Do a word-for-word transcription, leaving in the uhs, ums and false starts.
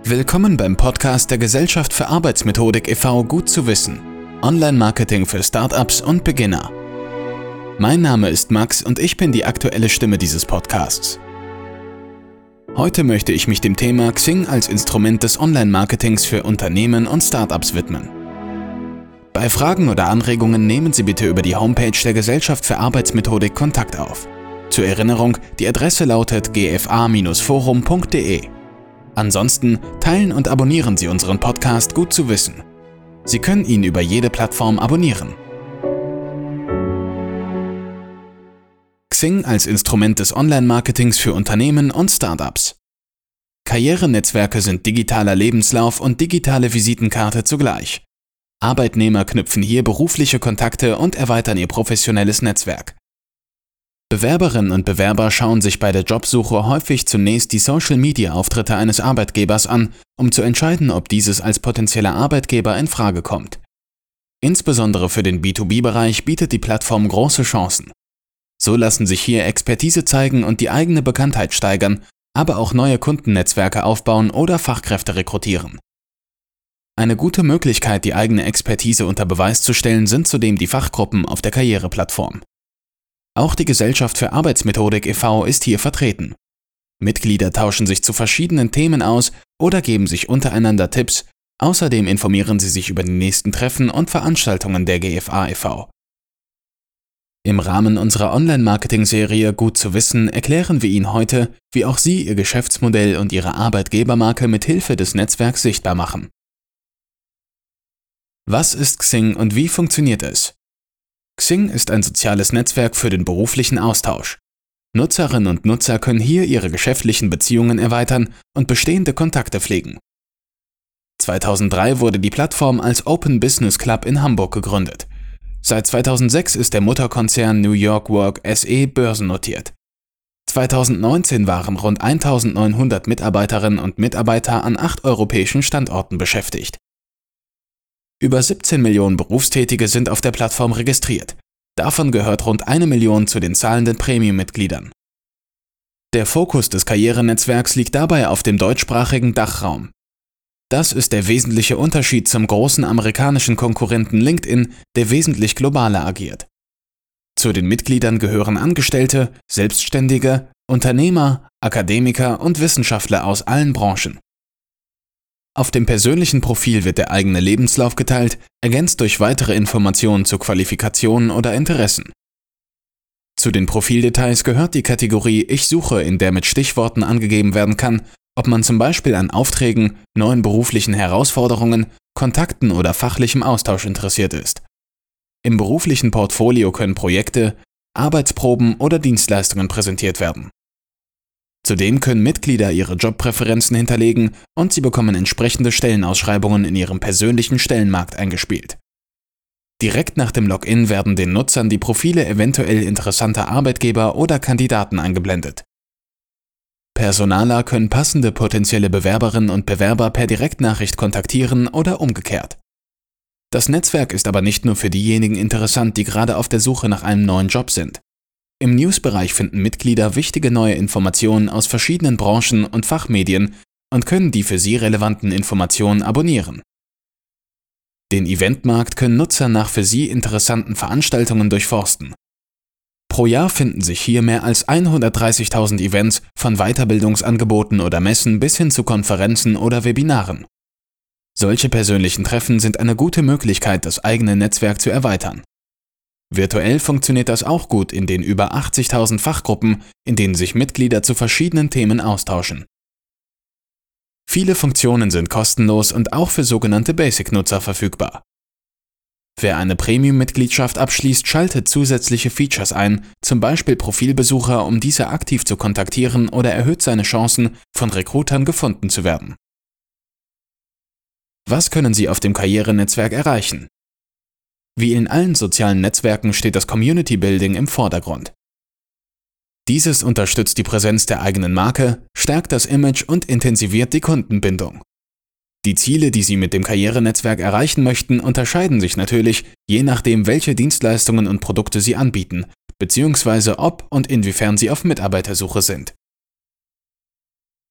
Willkommen beim Podcast der Gesellschaft für Arbeitsmethodik e V Gut zu wissen. Online-Marketing für Startups und Beginner. Mein Name ist Max und ich bin die aktuelle Stimme dieses Podcasts. Heute möchte ich mich dem Thema Xing als Instrument des Online-Marketings für Unternehmen und Startups widmen. Bei Fragen oder Anregungen nehmen Sie bitte über die Homepage der Gesellschaft für Arbeitsmethodik Kontakt auf. Zur Erinnerung, die Adresse lautet g f a Bindestrich forum punkt d e. Ansonsten teilen und abonnieren Sie unseren Podcast Gut zu wissen. Sie können ihn über jede Plattform abonnieren. Xing als Instrument des Online-Marketings für Unternehmen und Startups. Karrierenetzwerke sind digitaler Lebenslauf und digitale Visitenkarte zugleich. Arbeitnehmer knüpfen hier berufliche Kontakte und erweitern ihr professionelles Netzwerk. Bewerberinnen und Bewerber schauen sich bei der Jobsuche häufig zunächst die Social-Media-Auftritte eines Arbeitgebers an, um zu entscheiden, ob dieses als potenzieller Arbeitgeber in Frage kommt. Insbesondere für den B zwei B-Bereich bietet die Plattform große Chancen. So lassen sich hier Expertise zeigen und die eigene Bekanntheit steigern, aber auch neue Kundennetzwerke aufbauen oder Fachkräfte rekrutieren. Eine gute Möglichkeit, die eigene Expertise unter Beweis zu stellen, sind zudem die Fachgruppen auf der Karriereplattform. Auch die Gesellschaft für Arbeitsmethodik e V ist hier vertreten. Mitglieder tauschen sich zu verschiedenen Themen aus oder geben sich untereinander Tipps. Außerdem informieren sie sich über die nächsten Treffen und Veranstaltungen der G F A e V. Im Rahmen unserer Online-Marketing-Serie Gut zu wissen erklären wir Ihnen heute, wie auch Sie Ihr Geschäftsmodell und Ihre Arbeitgebermarke mit Hilfe des Netzwerks sichtbar machen. Was ist Xing und wie funktioniert es? Xing ist ein soziales Netzwerk für den beruflichen Austausch. Nutzerinnen und Nutzer können hier ihre geschäftlichen Beziehungen erweitern und bestehende Kontakte pflegen. zweitausenddrei wurde die Plattform als Open Business Club in Hamburg gegründet. Seit zweitausendsechs ist der Mutterkonzern New York Work S E börsennotiert. zweitausendneunzehn waren rund eintausendneunhundert Mitarbeiterinnen und Mitarbeiter an acht europäischen Standorten beschäftigt. Über siebzehn Millionen Berufstätige sind auf der Plattform registriert. Davon gehört rund eine Million zu den zahlenden Premium-Mitgliedern. Der Fokus des Karrierenetzwerks liegt dabei auf dem deutschsprachigen Dachraum. Das ist der wesentliche Unterschied zum großen amerikanischen Konkurrenten LinkedIn, der wesentlich globaler agiert. Zu den Mitgliedern gehören Angestellte, Selbstständige, Unternehmer, Akademiker und Wissenschaftler aus allen Branchen. Auf dem persönlichen Profil wird der eigene Lebenslauf geteilt, ergänzt durch weitere Informationen zu Qualifikationen oder Interessen. Zu den Profildetails gehört die Kategorie Ich suche, in der mit Stichworten angegeben werden kann, ob man zum Beispiel an Aufträgen, neuen beruflichen Herausforderungen, Kontakten oder fachlichem Austausch interessiert ist. Im beruflichen Portfolio können Projekte, Arbeitsproben oder Dienstleistungen präsentiert werden. Zudem können Mitglieder ihre Jobpräferenzen hinterlegen und sie bekommen entsprechende Stellenausschreibungen in ihrem persönlichen Stellenmarkt eingespielt. Direkt nach dem Login werden den Nutzern die Profile eventuell interessanter Arbeitgeber oder Kandidaten eingeblendet. Personaler können passende potenzielle Bewerberinnen und Bewerber per Direktnachricht kontaktieren oder umgekehrt. Das Netzwerk ist aber nicht nur für diejenigen interessant, die gerade auf der Suche nach einem neuen Job sind. Im News-Bereich finden Mitglieder wichtige neue Informationen aus verschiedenen Branchen und Fachmedien und können die für sie relevanten Informationen abonnieren. Den Eventmarkt können Nutzer nach für sie interessanten Veranstaltungen durchforsten. Pro Jahr finden sich hier mehr als hundertdreißigtausend Events von Weiterbildungsangeboten oder Messen bis hin zu Konferenzen oder Webinaren. Solche persönlichen Treffen sind eine gute Möglichkeit, das eigene Netzwerk zu erweitern. Virtuell funktioniert das auch gut in den über achtzigtausend Fachgruppen, in denen sich Mitglieder zu verschiedenen Themen austauschen. Viele Funktionen sind kostenlos und auch für sogenannte Basic-Nutzer verfügbar. Wer eine Premium-Mitgliedschaft abschließt, schaltet zusätzliche Features ein, zum Beispiel Profilbesucher, um diese aktiv zu kontaktieren, oder erhöht seine Chancen, von Recruitern gefunden zu werden. Was können Sie auf dem Karrierenetzwerk erreichen? Wie in allen sozialen Netzwerken steht das Community Building im Vordergrund. Dieses unterstützt die Präsenz der eigenen Marke, stärkt das Image und intensiviert die Kundenbindung. Die Ziele, die Sie mit dem Karrierenetzwerk erreichen möchten, unterscheiden sich natürlich, je nachdem, welche Dienstleistungen und Produkte Sie anbieten, beziehungsweise ob und inwiefern Sie auf Mitarbeitersuche sind.